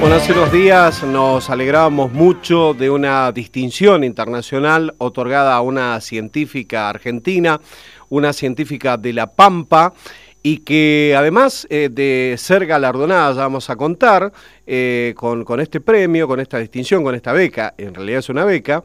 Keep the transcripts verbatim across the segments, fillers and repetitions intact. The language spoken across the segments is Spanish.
Bueno, hace unos días nos alegrábamos mucho de una distinción internacional otorgada a una científica argentina, una científica de La Pampa, y que además eh, de ser galardonada, ya vamos a contar, eh, con, con este premio, con esta distinción, con esta beca, en realidad es una beca,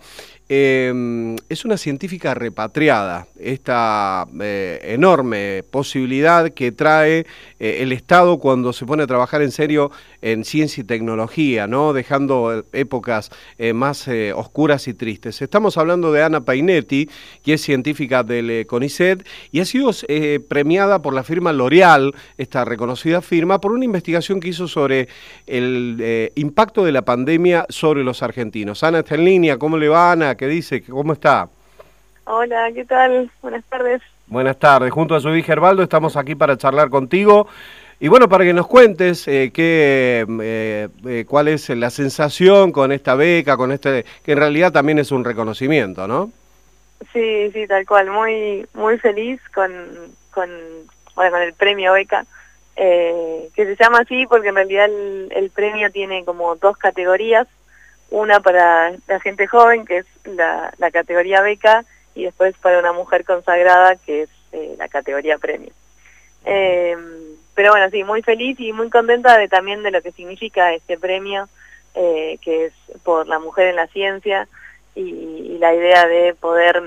eh, es una científica repatriada, esta eh, enorme posibilidad que trae eh, el Estado cuando se pone a trabajar en serio en ciencia y tecnología, ¿no? Dejando épocas eh, más eh, oscuras y tristes. Estamos hablando de Ana Painetti, que es científica del eh, CONICET y ha sido eh, premiada por la firma L'Oreal, esta reconocida firma, por una investigación que hizo sobre el eh, impacto de la pandemia sobre los argentinos. Ana está en línea. ¿Cómo le va, Ana? ¿Qué dice? ¿Cómo está? Hola, ¿qué tal? Buenas tardes. Buenas tardes. Junto a su hija Gerbaldo estamos aquí para charlar contigo. Y bueno, para que nos cuentes eh, qué, eh, eh, cuál es la sensación con esta beca, con este, que en realidad también es un reconocimiento, ¿no? Sí, sí, tal cual. Muy muy feliz con, con, bueno, con el premio beca, eh, que se llama así porque en realidad el, el premio tiene como dos categorías. Una para la gente joven, que es la, la categoría beca, y después para una mujer consagrada, que es eh, la categoría premio. Eh, pero bueno, sí, muy feliz y muy contenta de también de lo que significa este premio, eh, que es por la mujer en la ciencia, y, y la idea de poder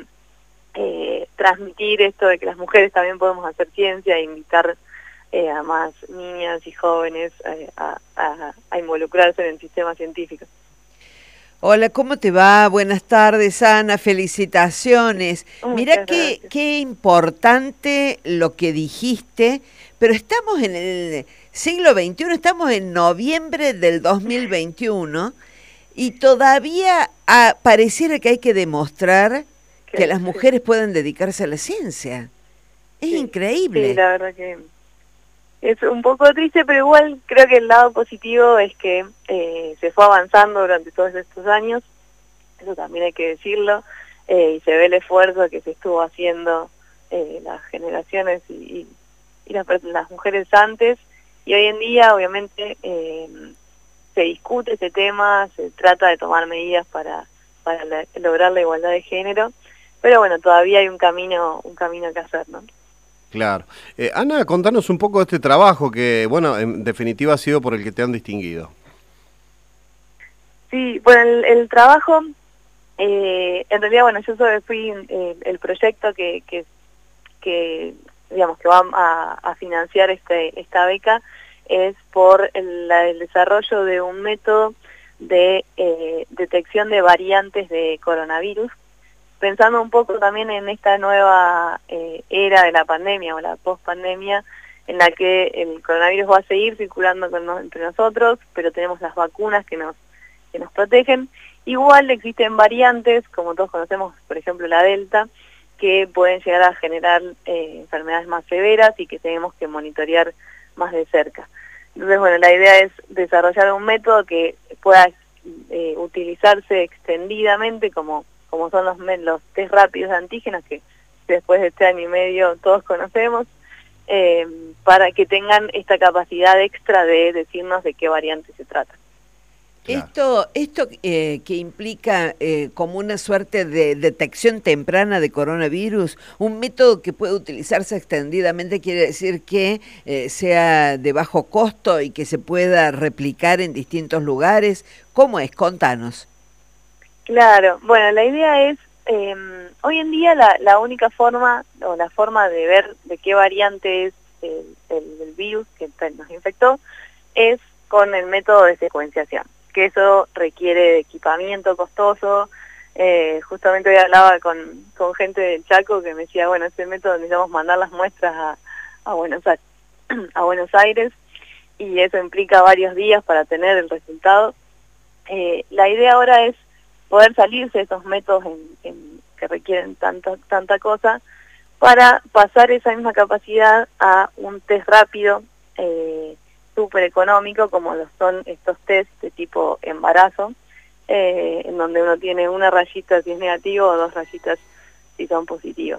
eh, transmitir esto de que las mujeres también podemos hacer ciencia e invitar eh, a más niñas y jóvenes eh, a, a, a involucrarse en el sistema científico. Hola, ¿cómo te va? Buenas tardes, Ana, felicitaciones. Muchas Mirá qué, qué importante lo que dijiste, pero estamos en el siglo veintiuno, estamos en noviembre del dos mil veintiuno y todavía ah, pareciera que hay que demostrar que, que las mujeres sí. pueden dedicarse a la ciencia. Es sí, increíble. Sí, la verdad que es un poco triste, pero igual creo que el lado positivo es que eh, se fue avanzando durante todos estos años, eso también hay que decirlo, eh, y se ve el esfuerzo que se estuvo haciendo eh, las generaciones y, y, y las, las mujeres antes, y hoy en día obviamente eh, se discute ese tema, se trata de tomar medidas para, para la, lograr la igualdad de género, pero bueno, todavía hay un camino, un camino que hacer, ¿no? Claro. Eh, Ana, contanos un poco de este trabajo que, bueno, en definitiva ha sido por el que te han distinguido. Sí, bueno, el, el trabajo, eh, en realidad, bueno, yo soy, fui eh, el proyecto que, que, que, digamos, que va a, a financiar este, esta beca es por el, la, el desarrollo de un método de eh, detección de variantes de coronavirus, pensando un poco también en esta nueva eh, era de la pandemia o la post-pandemia, en la que el coronavirus va a seguir circulando con no, entre nosotros, pero tenemos las vacunas que nos, que nos protegen. Igual existen variantes, como todos conocemos, por ejemplo la Delta, que pueden llegar a generar eh, enfermedades más severas y que tenemos que monitorear más de cerca. Entonces, bueno, la idea es desarrollar un método que pueda eh, utilizarse extendidamente como como son los, los test rápidos de antígenos que después de este año y medio todos conocemos, eh, para que tengan esta capacidad extra de decirnos de qué variante se trata. Claro. Esto, esto eh, que implica eh, como una suerte de detección temprana de coronavirus, un método que puede utilizarse extendidamente, quiere decir que eh, sea de bajo costo y que se pueda replicar en distintos lugares. ¿Cómo es? Contanos. Claro, bueno, la idea es, eh, hoy en día la, la única forma, o la forma de ver de qué variante es el, el, el virus que nos infectó, es con el método de secuenciación, que eso requiere de equipamiento costoso. Eh, justamente hoy hablaba con, con gente del Chaco que me decía, bueno, este método necesitamos mandar las muestras a, a, Buenos Aires, a Buenos Aires, y eso implica varios días para tener el resultado. Eh, la idea ahora es poder salirse de esos métodos en, en, que requieren tanta, tanta cosa, para pasar esa misma capacidad a un test rápido, eh, súper económico, como lo son estos test de tipo embarazo, eh, en donde uno tiene una rayita si es negativo o dos rayitas si son positivos.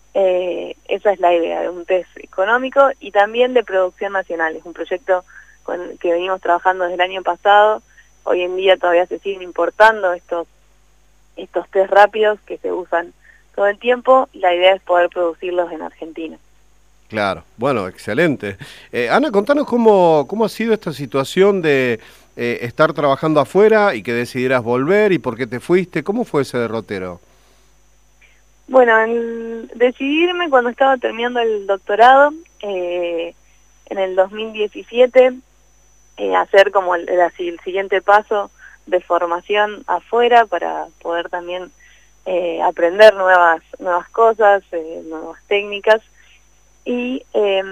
Eh, esa es la idea de un test económico y también de producción nacional. Es un proyecto con, que venimos trabajando desde el año pasado. Hoy en día todavía se siguen importando estos, estos test rápidos que se usan todo el tiempo. La idea es poder producirlos en Argentina. Claro, bueno, excelente. Eh, Ana, contanos cómo, cómo ha sido esta situación de eh, estar trabajando afuera y que decidieras volver y por qué te fuiste. ¿Cómo fue ese derrotero? Bueno, el decidirme cuando estaba terminando el doctorado, eh, en el dos mil diecisiete, eh, hacer como el, el, el siguiente paso de formación afuera para poder también eh, aprender nuevas, nuevas cosas, eh, nuevas técnicas. Y, eh,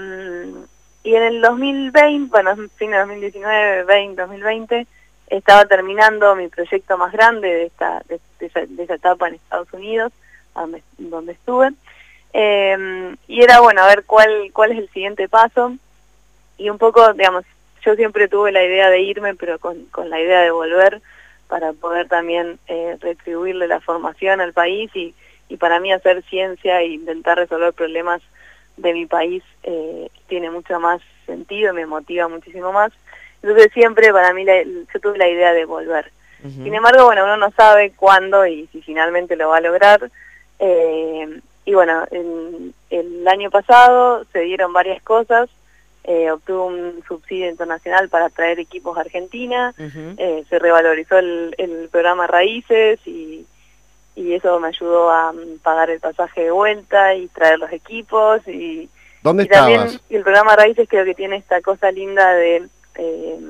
y en el dos mil veinte, bueno, fin de dos mil diecinueve, veinte, dos mil veinte, estaba terminando mi proyecto más grande de esta de, de, esa, de esa etapa en Estados Unidos, donde, donde estuve, eh, y era bueno a ver cuál cuál es el siguiente paso. Y un poco, digamos, yo siempre tuve la idea de irme, pero con, con la idea de volver para poder también eh, retribuirle la formación al país y, y para mí hacer ciencia e intentar resolver problemas de mi país eh, tiene mucho más sentido, me motiva muchísimo más. Entonces siempre para mí la, yo tuve la idea de volver. Uh-huh. Sin embargo, bueno, uno no sabe cuándo y si finalmente lo va a lograr. Eh, y bueno, en, el año pasado se dieron varias cosas. Eh, obtuve un subsidio internacional para traer equipos a Argentina. Uh-huh. eh, se revalorizó el, el programa Raíces y, y eso me ayudó a um, pagar el pasaje de vuelta y traer los equipos. Y, ¿Dónde y estabas? También, y el programa Raíces creo que tiene esta cosa linda de... Eh,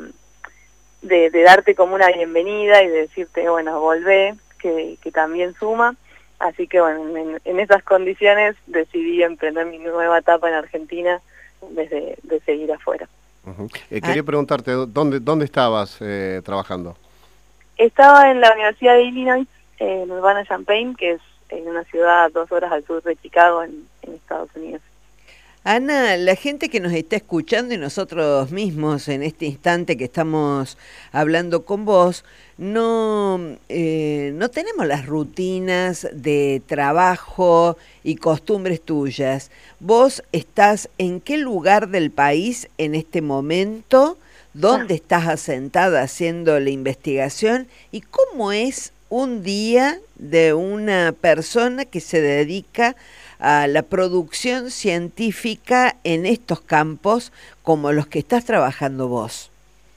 De, de darte como una bienvenida y de decirte, bueno, volvé, que, que también suma. Así que, bueno, en, en esas condiciones decidí emprender mi nueva etapa en Argentina desde de seguir afuera. Uh-huh. eh, quería preguntarte, ¿dónde dónde estabas eh, trabajando? Estaba en la Universidad de Illinois, eh, en Urbana-Champaign, que es en una ciudad a dos horas al sur de Chicago, en, en Estados Unidos. Ana, la gente que nos está escuchando y nosotros mismos en este instante que estamos hablando con vos, no, eh, no tenemos las rutinas de trabajo y costumbres tuyas. ¿Vos estás en qué lugar del país en este momento? ¿Dónde estás asentada haciendo la investigación? ¿Y cómo es un día de una persona que se dedica a la producción científica en estos campos como los que estás trabajando vos?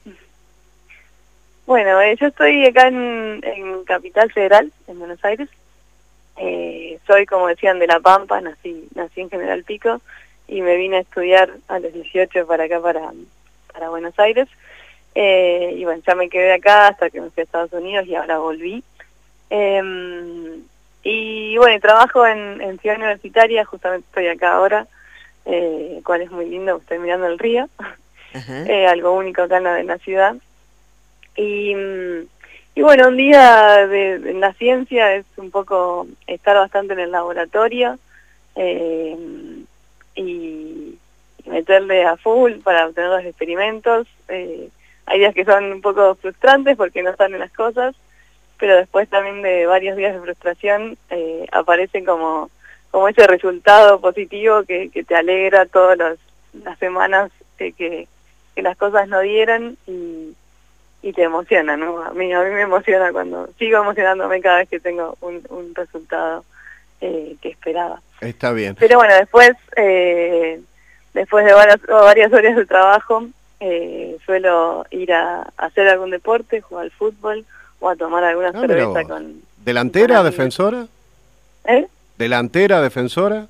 Bueno, eh, yo estoy acá en, en Capital Federal, en Buenos Aires. Eh, soy, como decían, de La Pampa, nací, nací en General Pico y me vine a estudiar a los dieciocho para acá, para, para Buenos Aires. Eh, y bueno, ya me quedé acá hasta que me fui a Estados Unidos y ahora volví. Eh, Y bueno, trabajo en, en Ciudad Universitaria, justamente estoy acá ahora, eh, cual es muy lindo, estoy mirando el río, uh-huh. eh, algo único acá en la, en la ciudad. Y, y bueno, un día de, de, en la ciencia es un poco estar bastante en el laboratorio eh, y, y meterle a full para obtener los experimentos. Eh, hay días que son un poco frustrantes porque no salen las cosas, pero después también de varios días de frustración eh, aparece como, como ese resultado positivo que, que te alegra todas las, las semanas eh, que, que las cosas no dieron y, y te emociona, ¿no? A mí, a mí me emociona cuando sigo emocionándome cada vez que tengo un, un resultado eh, que esperaba. Está bien. Pero bueno, después, eh, después de varias, varias horas de trabajo, eh, suelo ir a, a hacer algún deporte, jugar al fútbol, o a tomar alguna ah, cerveza con... ¿Delantera, con defensora? ¿Eh? ¿Delantera, defensora?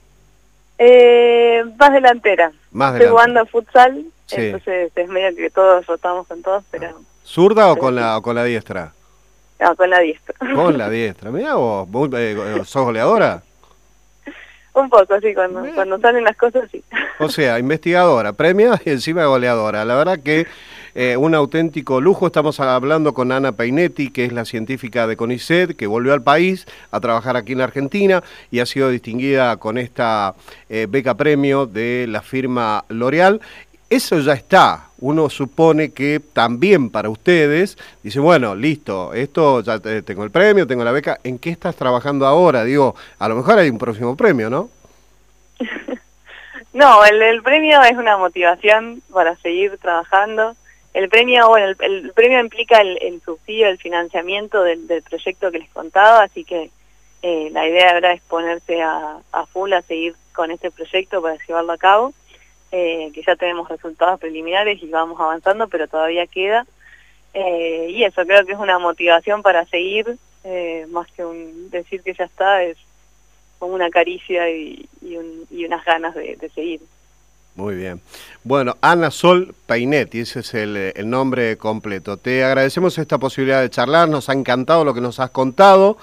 Eh, más delantera. Más Estoy delantera. jugando futsal, sí. Entonces es medio que todos rotamos con todos, pero... ¿Zurda o con, la, o con la diestra? No, con la diestra. Con la diestra. Mirá vos, vos eh, ¿sos goleadora? Un poco, sí, cuando, cuando salen las cosas, sí. O sea, investigadora, premiada y encima goleadora. La verdad que eh, un auténtico lujo. Estamos hablando con Ana Painetti, que es la científica de CONICET, que volvió al país a trabajar aquí en la Argentina y ha sido distinguida con esta eh, beca premio de la firma L'Oreal. Eso ya está. Uno supone que también para ustedes, dice, bueno, listo, esto ya tengo el premio, tengo la beca. ¿En qué estás trabajando ahora? Digo, a lo mejor hay un próximo premio, ¿no? No, el, el premio es una motivación para seguir trabajando. el premio, bueno, el, el premio implica el, el subsidio, el financiamiento del, del proyecto que les contaba, así que eh, la idea ahora es ponerse a, a full a seguir con este proyecto para llevarlo a cabo, eh, que ya tenemos resultados preliminares y vamos avanzando, pero todavía queda. Eh, y eso creo que es una motivación para seguir, eh, más que un decir que ya está, es como una caricia y, y, un, y unas ganas de, de seguir. Muy bien. Bueno, Ana Sol Painetti, ese es el, el nombre completo. Te agradecemos esta posibilidad de charlar, nos ha encantado lo que nos has contado.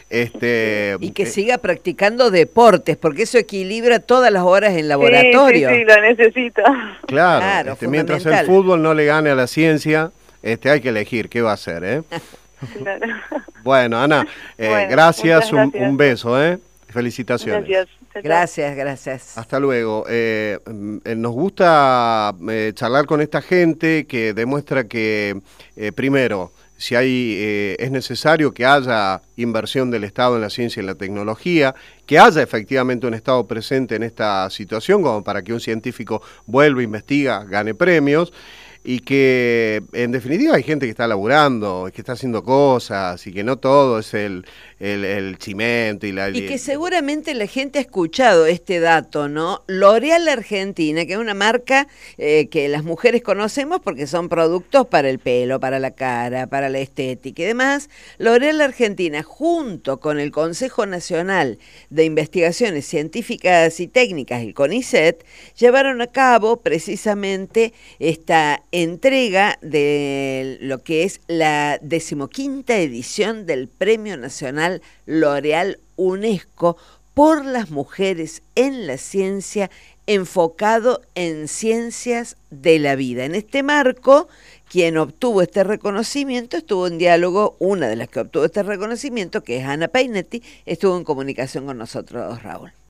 Este, y que eh, siga practicando deportes, porque eso equilibra todas las horas en laboratorio. Sí, sí, sí, lo necesito. Claro, claro este, mientras el fútbol no le gane a la ciencia, este, hay que elegir qué va a hacer, ¿eh? Claro. Bueno, Ana, eh, bueno, gracias, gracias. Un, un beso, ¿eh? Felicitaciones. Gracias. Gracias, gracias. Hasta luego. Eh, nos gusta eh, charlar con esta gente que demuestra que, eh, primero, si hay eh, es necesario que haya inversión del Estado en la ciencia y en la tecnología, que haya efectivamente un Estado presente en esta situación, como para que un científico vuelva, investiga, gane premios, y que en definitiva hay gente que está laburando, que está haciendo cosas, y que no todo es el, el, el cimento y la... Y que seguramente la gente ha escuchado este dato, ¿no? L'Oréal Argentina, que es una marca eh, que las mujeres conocemos porque son productos para el pelo, para la cara, para la estética y demás. L'Oréal Argentina, junto con el Consejo Nacional de Investigaciones Científicas y Técnicas, el CONICET, llevaron a cabo precisamente esta entrega de lo que es la decimoquinta edición del Premio Nacional L'Oréal UNESCO por las mujeres en la ciencia, enfocado en ciencias de la vida. En este marco, quien obtuvo este reconocimiento estuvo en diálogo, una de las que obtuvo este reconocimiento, que es Ana Painetti, estuvo en comunicación con nosotros, Raúl.